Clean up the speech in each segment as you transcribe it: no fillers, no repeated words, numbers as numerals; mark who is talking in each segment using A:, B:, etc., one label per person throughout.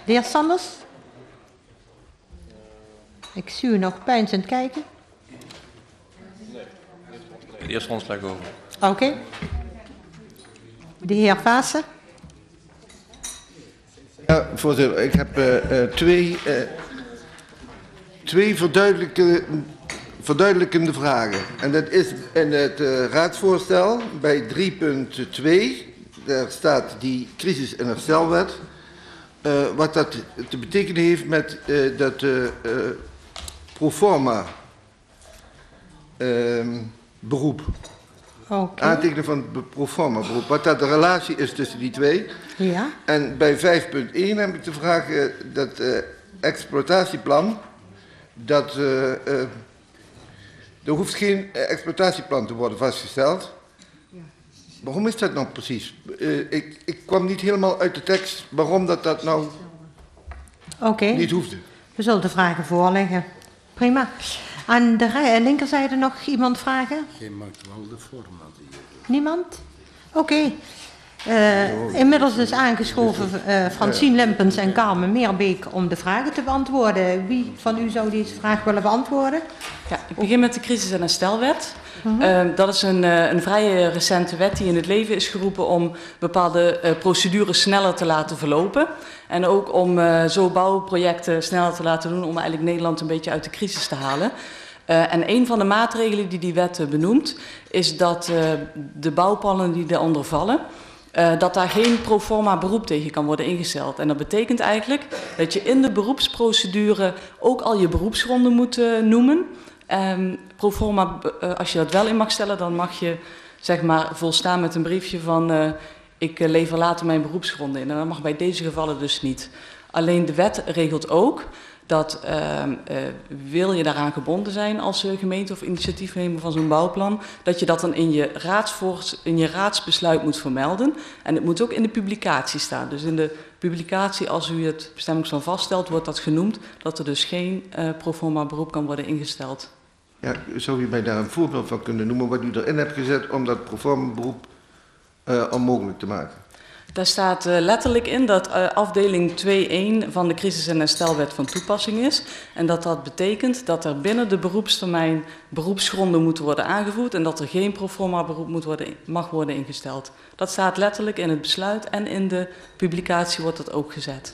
A: De heer Sanders? Ik zie u nog peinzend kijken.
B: De eerste ronde sla ik over.
A: Oké. De heer Vaassen?
C: Ja, voorzitter. Ik heb twee verduidelijkende vragen. En dat is in het raadsvoorstel bij 3.2. Daar staat die crisis- en herstelwet. Wat dat te betekenen heeft met dat proforma beroep.
A: Okay.
C: Aantekenen van het proforma beroep. Wat dat de relatie is tussen die twee.
A: Ja.
C: En bij 5.1 heb ik de vraag dat exploitatieplan. Dat er hoeft geen exploitatieplan te worden vastgesteld. Waarom is dat nou precies? Ik kwam niet helemaal uit de tekst waarom dat nou niet hoefde.
A: We zullen de vragen voorleggen. Prima. Aan de linkerzijde nog iemand vragen?
D: Je maakt wel de format hier.
A: Niemand? Oké. Inmiddels is aangeschoven Francine Lempens en Carmen Meerbeek om de vragen te beantwoorden. Wie van u zou deze vraag willen beantwoorden?
E: Ja, ik begin met de crisis- en herstelwet. Dat is een vrij recente wet die in het leven is geroepen om bepaalde procedures sneller te laten verlopen. En ook om zo bouwprojecten sneller te laten doen om eigenlijk Nederland een beetje uit de crisis te halen. En een van de maatregelen die die wet benoemt is dat de bouwplannen die daaronder vallen, dat daar geen proforma beroep tegen kan worden ingesteld. En dat betekent eigenlijk dat je in de beroepsprocedure ook al je beroepsgronden moet noemen. Proforma, als je dat wel in mag stellen, dan mag je zeg maar volstaan met een briefje van ik lever later mijn beroepsgronden in. En dat mag bij deze gevallen dus niet. Alleen de wet regelt ook dat wil je daaraan gebonden zijn als gemeente of initiatiefnemer van zo'n bouwplan, dat je dat dan in je raadsbesluit moet vermelden. En het moet ook in de publicatie staan. Dus in de publicatie, als u het bestemmingsplan vaststelt, wordt dat genoemd dat er dus geen proforma beroep kan worden ingesteld.
C: Ja, zou u mij daar een voorbeeld van kunnen noemen wat u erin hebt gezet om dat proforma beroep onmogelijk te maken?
E: Daar staat letterlijk in dat afdeling 2.1 van de crisis- en herstelwet van toepassing is. En dat betekent dat er binnen de beroepstermijn beroepsgronden moeten worden aangevoerd en dat er geen proforma beroep mag worden ingesteld. Dat staat letterlijk in het besluit en in de publicatie wordt dat ook gezet.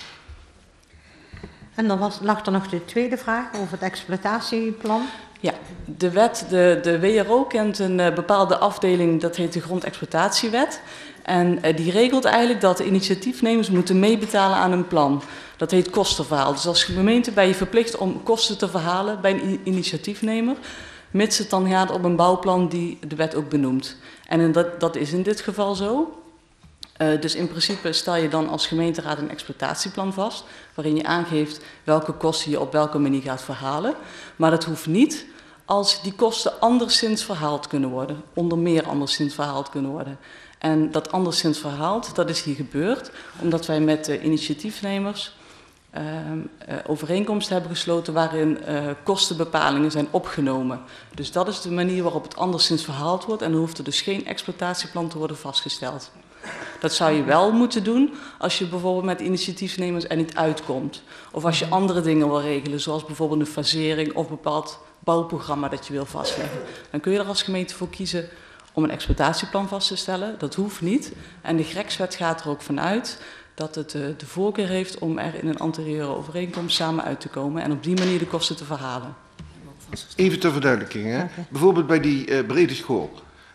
A: En dan lag er nog de tweede vraag over het exploitatieplan.
E: Ja, de wet, de WRO kent een bepaalde afdeling, dat heet de Grondexploitatiewet. En die regelt eigenlijk dat de initiatiefnemers moeten meebetalen aan een plan. Dat heet kostenverhaal. Dus als gemeente ben je verplicht om kosten te verhalen bij een initiatiefnemer, mits het dan gaat om een bouwplan die de wet ook benoemt. En dat is in dit geval zo. Dus in principe stel je dan als gemeenteraad een exploitatieplan vast, waarin je aangeeft welke kosten je op welke manier gaat verhalen. Maar dat hoeft niet als die kosten anderszins verhaald kunnen worden, onder meer anderszins verhaald kunnen worden. En dat anderszins verhaald, dat is hier gebeurd, omdat wij met de initiatiefnemers overeenkomsten hebben gesloten waarin kostenbepalingen zijn opgenomen. Dus dat is de manier waarop het anderszins verhaald wordt en dan hoeft er dus geen exploitatieplan te worden vastgesteld. Dat zou je wel moeten doen als je bijvoorbeeld met initiatiefnemers er niet uitkomt. Of als je andere dingen wil regelen, zoals bijvoorbeeld een fasering of een bepaald bouwprogramma dat je wil vastleggen. Dan kun je er als gemeente voor kiezen om een exploitatieplan vast te stellen. Dat hoeft niet. En de GREX-wet gaat er ook vanuit dat het de voorkeur heeft om er in een anterieure overeenkomst samen uit te komen en op die manier de kosten te verhalen.
C: Even ter verduidelijking. Hè? Okay. Bijvoorbeeld bij die brede school.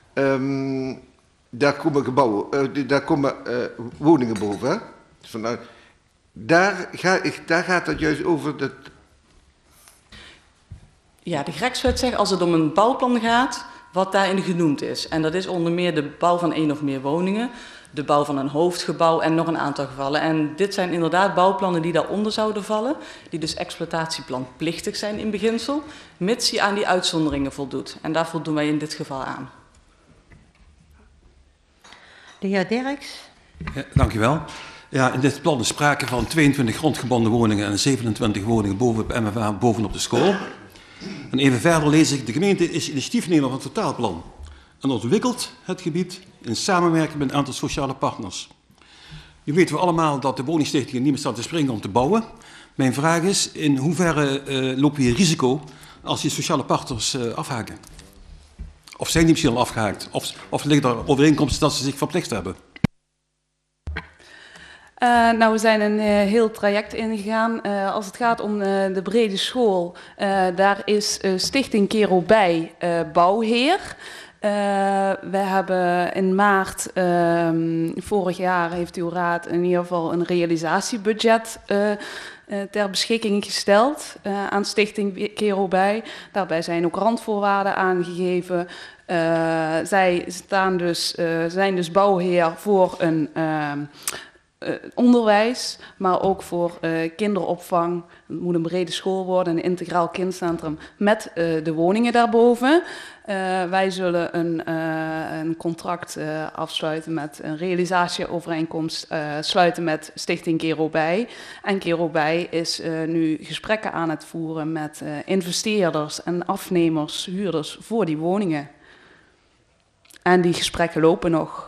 C: Daar komen gebouwen, daar komen woningen boven. Hè? Vanuit, daar gaat het juist over dat.
E: Ja, de GREX-wet zegt als het om een bouwplan gaat, wat daarin genoemd is. En dat is onder meer de bouw van 1 of meer woningen, de bouw van een hoofdgebouw en nog een aantal gevallen. En dit zijn inderdaad bouwplannen die daaronder zouden vallen, die dus exploitatieplanplichtig zijn in beginsel, mits je aan die uitzonderingen voldoet. En daar voldoen wij in dit geval aan.
A: De heer Derks.
F: Ja, dank u wel. Ja, in dit plan is sprake van 22 grondgebonden woningen en 27 woningen boven MFA bovenop de school. En even verder lees ik, de gemeente is initiatiefnemer van het totaalplan en ontwikkelt het gebied in samenwerking met een aantal sociale partners. Nu weten we allemaal dat de woningstichtingen niet meer staan te springen om te bouwen. Mijn vraag is, in hoeverre lopen we hier risico als die sociale partners afhaken? Of zijn die misschien al afgehaakt? Of liggen er overeenkomsten dat ze zich verplicht hebben?
E: Nou, we zijn een heel traject ingegaan. Als het gaat om de brede school, daar is Stichting Kero Bij bouwheer. We hebben in maart vorig jaar heeft uw raad in ieder geval een realisatiebudget ter beschikking gesteld aan Stichting Kero Bij. Daarbij zijn ook randvoorwaarden aangegeven. Zij zijn dus bouwheer voor een onderwijs, maar ook voor kinderopvang. Het moet een brede school worden, een integraal kindcentrum met de woningen daarboven. Wij zullen een contract afsluiten met een realisatieovereenkomst sluiten met Stichting Kero Bij. En Kero Bij is nu gesprekken aan het voeren met investeerders en afnemers, huurders voor die woningen. En die gesprekken lopen nog.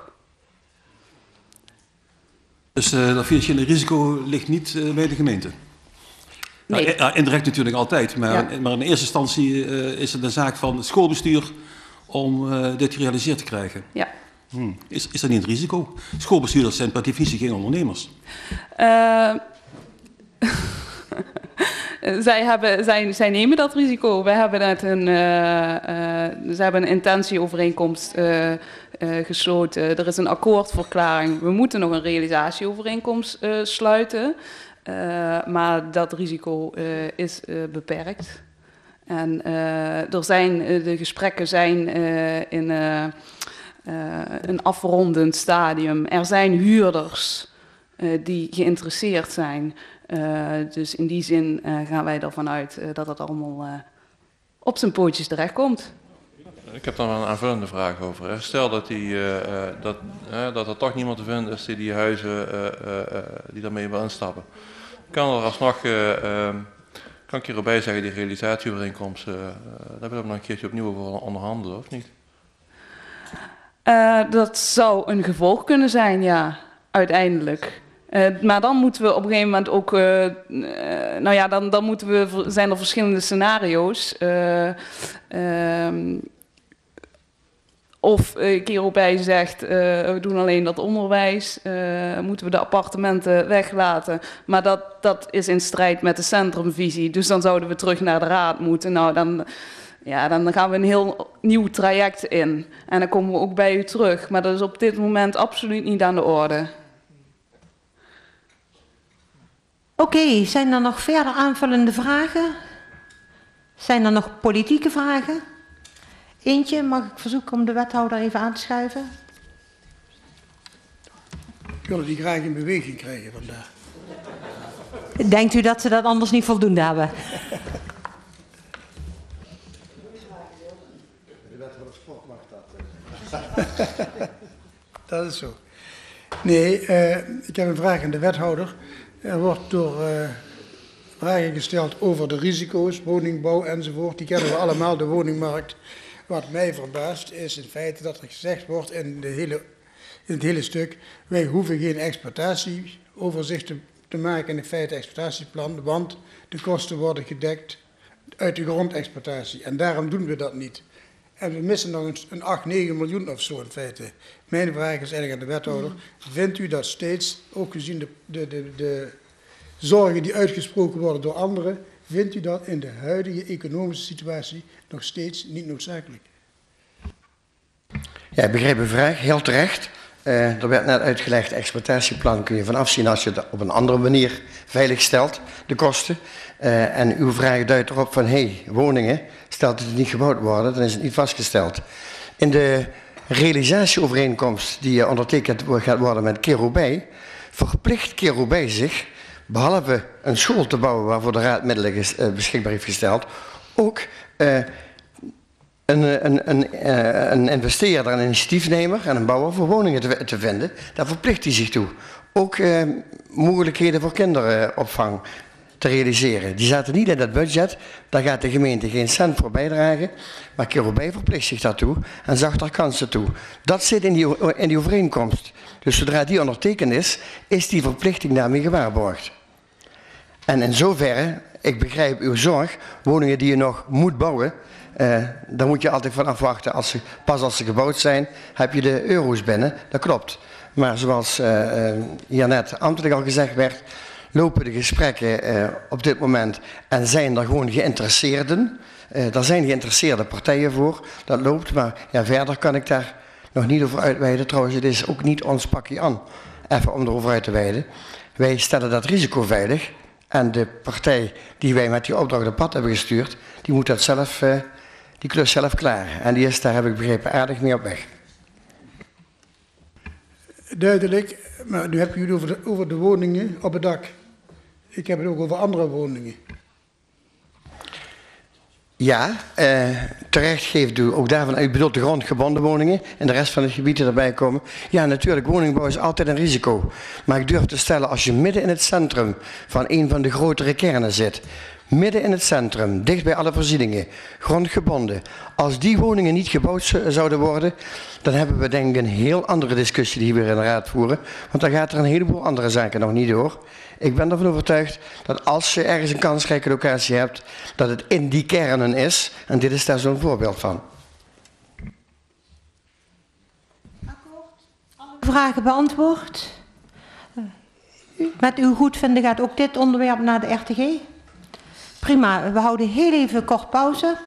F: Dus dat financiële risico ligt niet bij de gemeente?
E: Nee.
F: Nou, indirect natuurlijk altijd, maar in eerste instantie is het een zaak van het schoolbestuur om dit gerealiseerd te krijgen.
E: Ja.
F: Is dat niet een risico? Schoolbestuurders zijn per definitie geen ondernemers.
E: Zij nemen dat risico. Wij hebben net ze hebben een intentieovereenkomst gesloten. Er is een akkoordverklaring. We moeten nog een realisatieovereenkomst sluiten. Maar dat risico is beperkt. En de gesprekken zijn in een afrondend stadium. Er zijn huurders die geïnteresseerd zijn. Dus in die zin gaan wij ervan uit dat het allemaal op zijn pootjes terechtkomt.
B: Ik heb daar een aanvullende vraag over. Stel dat er toch niemand te vinden is die huizen die daarmee wil instappen. Kan er alsnog, kan ik hierbij zeggen, die realisatieovereenkomst, daar willen we nog een keertje opnieuw over onderhandelen, of niet?
E: Dat zou een gevolg kunnen zijn, ja, uiteindelijk. Maar dan moeten we op een gegeven moment ook, zijn er verschillende scenario's. Of Kero Bij zegt, we doen alleen dat onderwijs, moeten we de appartementen weglaten. Maar dat is in strijd met de centrumvisie, dus dan zouden we terug naar de raad moeten. Nou, dan gaan we een heel nieuw traject in. En dan komen we ook bij u terug. Maar dat is op dit moment absoluut niet aan de orde.
A: Oké, zijn er nog verder aanvullende vragen? Zijn er nog politieke vragen? Eentje, mag ik verzoeken om de wethouder even aan te schuiven?
G: Ik wil die graag in beweging krijgen vandaag.
A: Denkt u dat ze dat anders niet voldoende hebben?
G: De wethouder sport mag dat. Dat is zo. Nee, ik heb een vraag aan de wethouder. Er wordt door vragen gesteld over de risico's, woningbouw enzovoort. Die kennen we allemaal, de woningmarkt. Wat mij verbaast is in feite dat er gezegd wordt in het hele stuk, wij hoeven geen exploitatieoverzicht te maken in het feite exploitatieplan, want de kosten worden gedekt uit de grondexploitatie. En daarom doen we dat niet. En we missen nog een 8, 9 miljoen of zo in feite. Mijn vraag is eigenlijk aan de wethouder, vindt u dat steeds, ook gezien de zorgen die uitgesproken worden door anderen, vindt u dat in de huidige economische situatie nog steeds niet noodzakelijk?
H: Ja, ik begreep uw vraag, heel terecht. Er werd net uitgelegd, exploitatieplan kun je van afzien als je het op een andere manier veiligstelt, de kosten. En uw vraag duidt erop van, woningen, stelt dat het niet gebouwd worden, dan is het niet vastgesteld. In de realisatieovereenkomst die ondertekend gaat worden met Kero Bij, verplicht Kero Bij zich, behalve een school te bouwen waarvoor de raad middelen beschikbaar heeft gesteld, ook een investeerder, een initiatiefnemer en een bouwer voor woningen te vinden. Daar verplicht hij zich toe. Ook mogelijkheden voor kinderopvang te realiseren. Die zaten niet in dat budget, daar gaat de gemeente geen cent voor bijdragen, maar Kerubij verplicht zich daartoe en zag daar kansen toe. Dat zit in die overeenkomst. Dus zodra die ondertekend is die verplichting daarmee gewaarborgd. En in zoverre, ik begrijp uw zorg, woningen die je nog moet bouwen, daar moet je altijd van afwachten. Pas als ze gebouwd zijn, heb je de euro's binnen, dat klopt. Maar zoals hier net ambtelijk al gezegd werd, lopen de gesprekken op dit moment en zijn er gewoon geïnteresseerden. Daar zijn geïnteresseerde partijen voor, dat loopt, maar ja, verder kan ik daar nog niet over uitweiden. Trouwens, het is ook niet ons pakje aan, even om erover uit te weiden. Wij stellen dat risico veilig en de partij die wij met die opdracht op pad hebben gestuurd, die moet dat zelf, die klus zelf klaren. En die is, daar heb ik begrepen, aardig mee op weg.
G: Duidelijk, maar nu heb je het over de woningen op het dak. Ik heb het ook over andere woningen.
H: Ja, terecht geeft u ook daarvan, u bedoelt de grondgebonden woningen en de rest van het gebied die erbij komen. Ja, natuurlijk, woningbouw is altijd een risico. Maar ik durf te stellen, als je midden in het centrum van een van de grotere kernen zit, midden in het centrum, dicht bij alle voorzieningen, grondgebonden, als die woningen niet gebouwd zouden worden, dan hebben we denk ik een heel andere discussie die we in de raad voeren. Want dan gaat er een heleboel andere zaken nog niet door. Ik ben ervan overtuigd dat als je ergens een kansrijke locatie hebt, dat het in die kernen is. En dit is daar zo'n voorbeeld van.
A: Vragen beantwoord? Met uw goedvinden gaat ook dit onderwerp naar de RTG? Prima, we houden heel even kort pauze.